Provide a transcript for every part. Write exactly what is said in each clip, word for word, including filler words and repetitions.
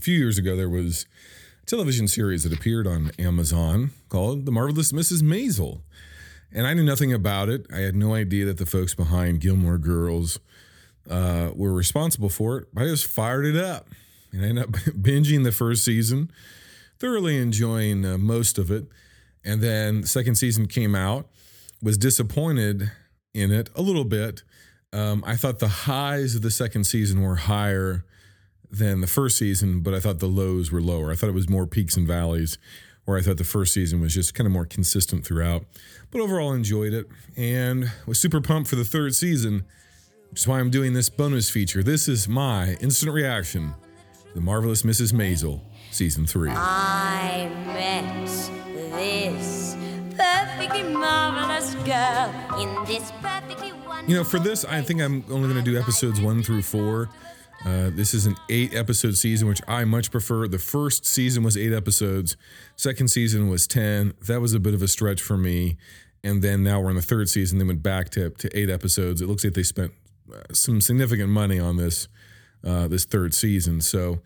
few years ago, there was a television series that appeared on Amazon called The Marvelous Missus Maisel. And I knew nothing about it. I had no idea that the folks behind Gilmore Girls uh, were responsible for it. But I just fired it up. And I ended up binging the first season, thoroughly enjoying uh, most of it. And then the second season came out, was disappointed in it a little bit. Um, I thought the highs of the second season were higher than the first season, but I thought the lows were lower. I thought it was more peaks and valleys, where I thought the first season was just kind of more consistent throughout. But overall, enjoyed it and was super pumped for the third season, which is why I'm doing this bonus feature. This is my instant reaction to The Marvelous Missus Maisel, Season three. I met this perfectly marvelous girl in this perfectly wonderful... You know, for this, I think I'm only going to do episodes one through four. Uh, this is an eight-episode season, which I much prefer. The first season was eight episodes. Second season was ten. That was a bit of a stretch for me. And then now we're in the third season. They went back to, to eight episodes. It looks like they spent uh, some significant money on this uh, this third season. So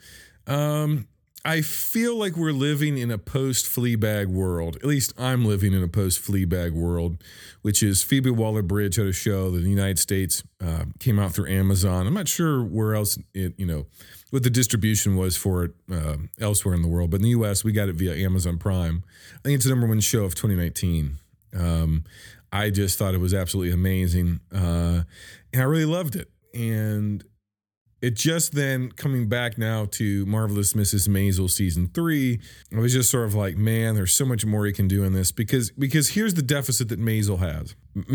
um, I feel like we're living in a post-Fleabag world. At least I'm living in a post-Fleabag world, which is Phoebe Waller-Bridge had a show that in the United States uh, came out through Amazon. I'm not sure where else it, you know, what the distribution was for it uh, elsewhere in the world, but in the U S we got it via Amazon Prime. I think it's the number one show of twenty nineteen. Um, I just thought it was absolutely amazing, uh, and I really loved it. And it just then coming back now to Marvelous Missus Maisel season three, I was just sort of like, man, there's so much more he can do in this because because here's the deficit that Maisel has.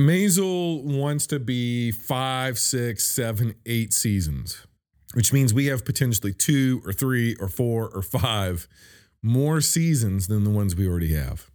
Maisel wants to be five, six, seven, eight seasons, which means we have potentially two or three or four or five more seasons than the ones we already have.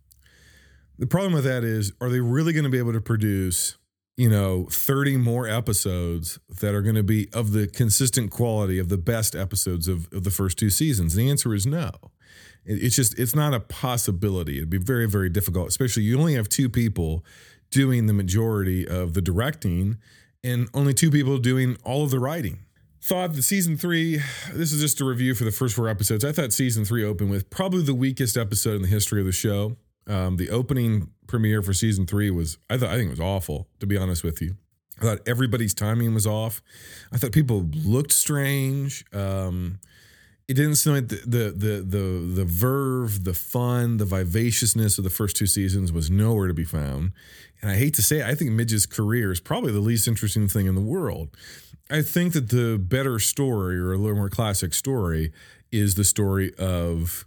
The problem with that is, are they really going to be able to produce, you know, thirty more episodes that are going to be of the consistent quality of the best episodes of, of the first two seasons? The answer is no. It, it's just, it's not a possibility. It'd be very, very difficult, especially you only have two people doing the majority of the directing and only two people doing all of the writing. Thought that season three, this is just a review for the first four episodes. I thought season three opened with probably the weakest episode in the history of the show. Um, the opening premiere for season three was, I thought, I think it was awful, to be honest with you. I thought everybody's timing was off. I thought people looked strange. Um, it didn't seem like the, the the the the verve, the fun, the vivaciousness of the first two seasons was nowhere to be found. And I hate to say it, I think Midge's career is probably the least interesting thing in the world. I think that the better story, or a little more classic story, is the story of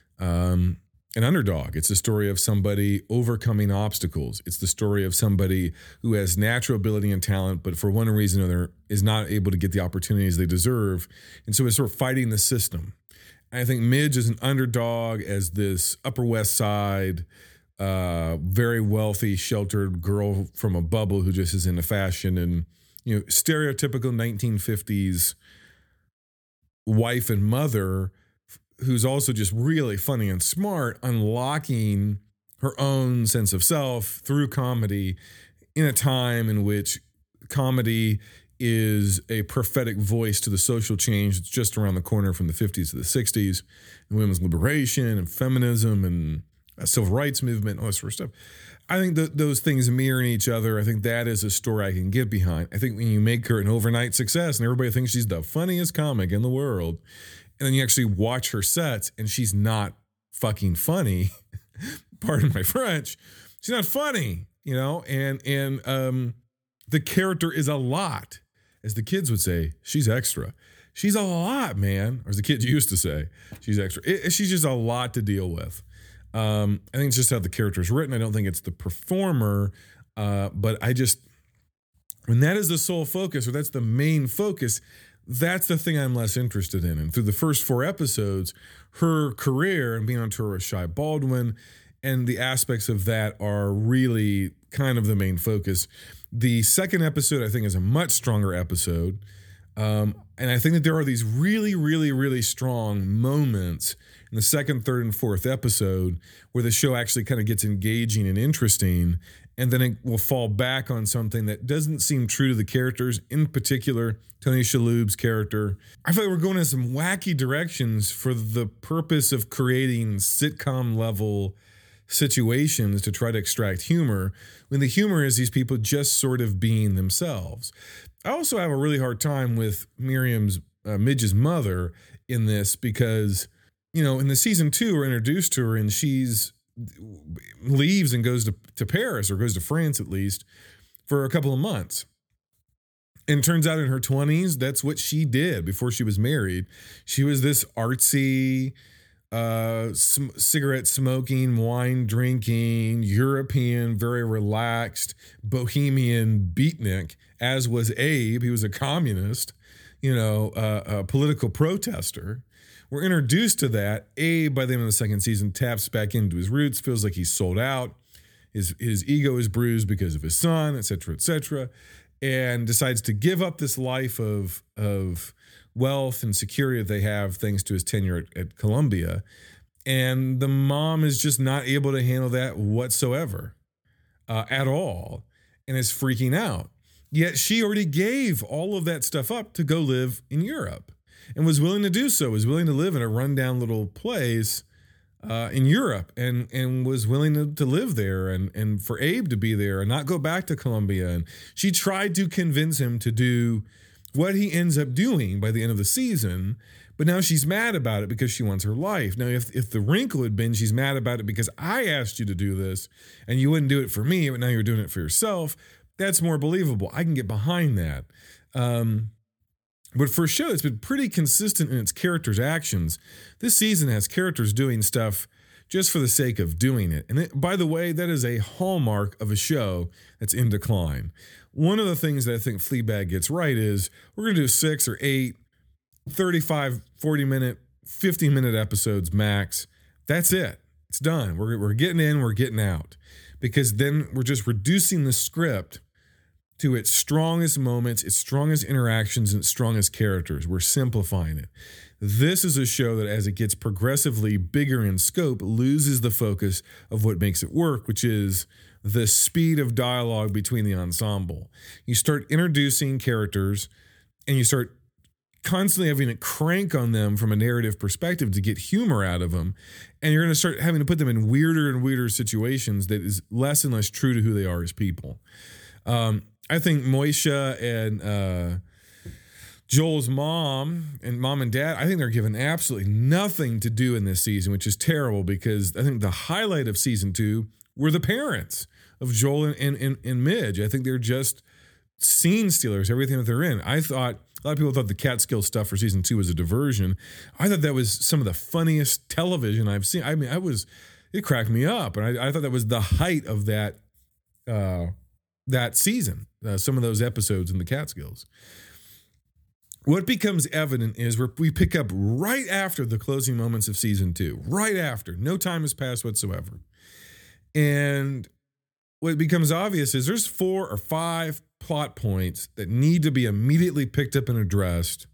um, an underdog. It's the story of somebody overcoming obstacles. It's the story of somebody who has natural ability and talent, but for one reason or another is not able to get the opportunities they deserve. And so it's sort of fighting the system. And I think Midge is an underdog as this Upper West Side, uh, very wealthy, sheltered girl from a bubble who just is into fashion and, you know, stereotypical nineteen fifties wife and mother who's also just really funny and smart, unlocking her own sense of self through comedy in a time in which comedy is a prophetic voice to the social change that's just around the corner from the fifties to the sixties, and women's liberation and feminism and a civil rights movement, all this sort of stuff. I think that those things mirror each other. I think that is a story I can get behind. I think when you make her an overnight success and everybody thinks she's the funniest comic in the world, and then you actually watch her sets and she's not fucking funny, pardon my French, she's not funny, you know, and and um, the character is a lot. As the kids would say, she's extra. She's a lot, man. Or as the kids used to say, she's extra. It, she's just a lot to deal with. Um, I think it's just how the character is written. I don't think it's the performer, uh, but I just, when that is the sole focus, or that's the main focus, that's the thing I'm less interested in. And through the first four episodes, her career and being on tour with Shai Baldwin and the aspects of that are really kind of the main focus. The second episode, I think, is a much stronger episode. Um, and I think that there are these really, really, really strong moments in the second, third, and fourth episode where the show actually kind of gets engaging and interesting. and then it will fall back on something that doesn't seem true to the characters, in particular, Tony Shalhoub's character. I feel like we're going in some wacky directions for the purpose of creating sitcom level situations to try to extract humor, when the humor is these people just sort of being themselves. I also have a really hard time with Miriam's, uh, Midge's mother in this because, you know, in the season two, we're introduced to her and she's leaves and goes to, to Paris, or goes to France at least, for a couple of months. And it turns out in her twenties, that's what she did before she was married. She was this artsy, uh, sm- cigarette smoking, wine drinking, European, very relaxed, bohemian beatnik, as was Abe. He was a communist, you know, uh, a political protester. We're introduced to that. Abe, by the end of the second season, taps back into his roots, feels like he's sold out. His his ego is bruised because of his son, et cetera, et cetera, and decides to give up this life of, of wealth and security that they have thanks to his tenure at, at Columbia. And the mom is just not able to handle that whatsoever, uh, at all, and is freaking out. Yet she already gave all of that stuff up to go live in Europe. And was willing to do so, was willing to live in a rundown little place uh, in Europe, and and was willing to, to live there, and, and for Abe to be there and not go back to Columbia. And she tried to convince him to do what he ends up doing by the end of the season, but now she's mad about it because she wants her life. Now, if, if the wrinkle had been she's mad about it because I asked you to do this and you wouldn't do it for me, but now you're doing it for yourself, that's more believable. I can get behind that. Um But for a show that's been pretty consistent in its characters' actions, this season has characters doing stuff just for the sake of doing it. And it, by the way, that is a hallmark of a show that's in decline. One of the things that I think Fleabag gets right is we're going to do six or eight, thirty-five, forty minute, fifty minute episodes max. That's it. It's done. We're, we're getting in, we're getting out. Because then we're just reducing the script to its strongest moments, its strongest interactions, and its strongest characters. We're simplifying it. This is a show that, as it gets progressively bigger in scope, loses the focus of what makes it work, which is the speed of dialogue between the ensemble. You start introducing characters, and you start constantly having to crank on them from a narrative perspective to get humor out of them, and you're going to start having to put them in weirder and weirder situations that is less and less true to who they are as people. Um, I think Moisha and uh, Joel's mom and mom and dad, I think they're given absolutely nothing to do in this season, which is terrible because I think the highlight of season two were the parents of Joel and, and, and, and Midge. I think they're just scene stealers, everything that they're in. I thought, a lot of people thought the Catskill stuff for season two was a diversion. I thought that was some of the funniest television I've seen. I mean, I was, it cracked me up. And I, I thought that was the height of that, uh, that season, uh, some of those episodes in the Catskills. What becomes evident is we're, we pick up right after the closing moments of season two, right after. No time has passed whatsoever. And what becomes obvious is there's four or five plot points that need to be immediately picked up and addressed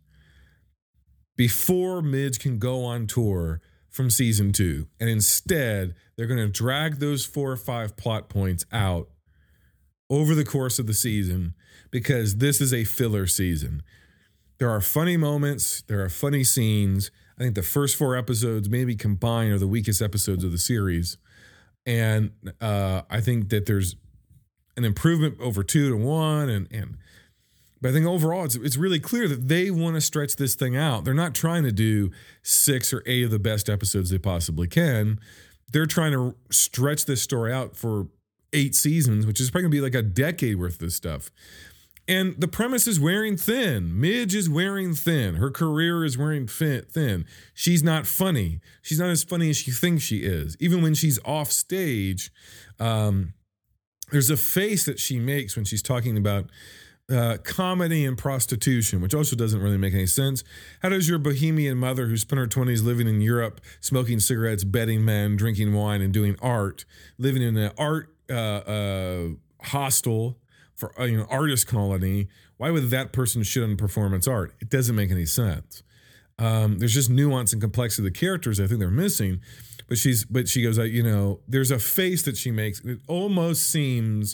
before Midge can go on tour from season two. And instead, they're going to drag those four or five plot points out over the course of the season because this is a filler season. There are funny moments. There are funny scenes. I think the first four episodes, maybe combined, are the weakest episodes of the series. And uh, I think that there's an improvement over two to one. And, and but I think overall, it's, it's really clear that they want to stretch this thing out. They're not trying to do six or eight of the best episodes they possibly can. They're trying to stretch this story out for eight seasons, which is probably going to be like a decade worth of this stuff. And the premise is wearing thin. Midge is wearing thin. Her career is wearing thin. She's not funny. She's not as funny as she thinks she is. Even when she's off stage, um, there's a face that she makes when she's talking about uh, comedy and prostitution, which also doesn't really make any sense. How does your bohemian mother, who spent her twenties living in Europe, smoking cigarettes, betting men, drinking wine, and doing art, living in an art Uh, uh, hostel for uh, you know artist colony, why would that person shit on performance art? It doesn't make any sense. Um, there's just nuance and complexity of the characters I think they're missing. but she's but she goes, you know, there's a face that she makes. It almost seems,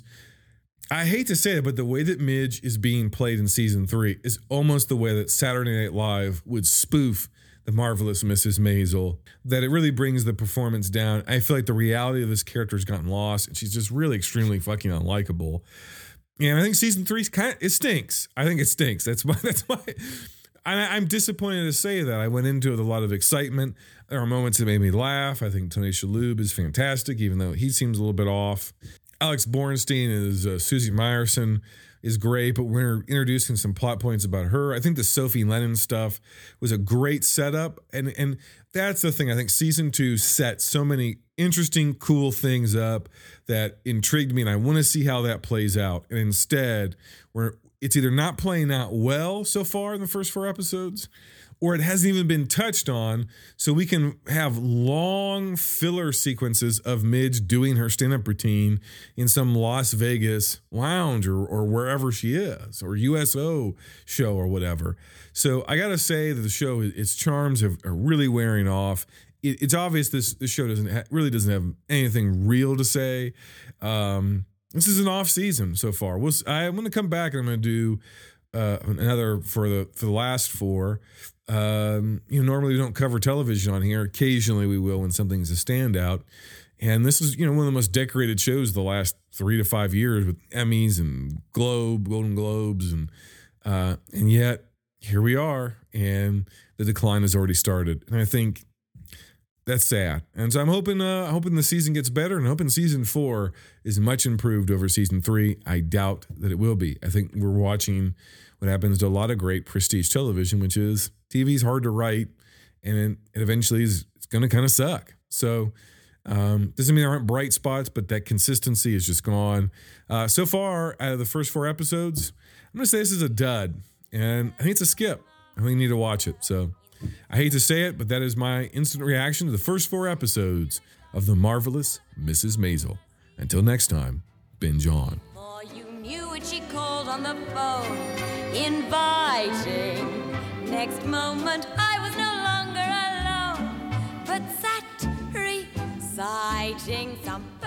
I hate to say it, but the way that Midge is being played in season three is almost the way that Saturday Night Live would spoof the marvelous Missus Maisel, that it really brings the performance down. I feel like the reality of this character has gotten lost, and she's just really extremely fucking unlikable. And I think season three kind of, it stinks. I think it stinks. That's why. That's why. I, I'm disappointed to say that. I went into it with a lot of excitement. There are moments that made me laugh. I think Tony Shalhoub is fantastic, even though he seems a little bit off. Alex Bornstein is uh, Susie Meyerson is great, but we're introducing some plot points about her. I think the Sophie Lennon stuff was a great setup, and and that's the thing. I think season two set so many interesting, cool things up that intrigued me, and I want to see how that plays out. And instead, we're it's either not playing out well so far in the first four episodes, or it hasn't even been touched on, so we can have long filler sequences of Midge doing her stand-up routine in some Las Vegas lounge or, or wherever she is, or U S O show or whatever. So I got to say that the show, its charms are, are really wearing off. It, it's obvious this, this show doesn't ha- really doesn't have anything real to say. Um, this is an off season so far. We'll, I'm going to come back and I'm going to do uh, another for the for the last four. Um, you know, normally we don't cover television on here. Occasionally we will when something's a standout. And this is, you know, one of the most decorated shows the last three to five years with Emmys and Globe, Golden Globes. And, uh, and yet here we are, and the decline has already started. And I think that's sad. And so I'm hoping, uh, hoping the season gets better, and hoping season four is much improved over season three. I doubt that it will be. I think we're watching what happens to a lot of great prestige television, which is T V is hard to write, and it, it eventually is it's going to kind of suck. So um, doesn't mean there aren't bright spots, but that consistency is just gone. Uh, so far, out of the first four episodes, I'm going to say this is a dud, and I think it's a skip. I think you need to watch it. So I hate to say it, but that is my instant reaction to the first four episodes of The Marvelous Missus Maisel. Until next time, binge on. For you knew it, she called on the phone, inviting. Next moment, I was no longer alone, but sat reciting some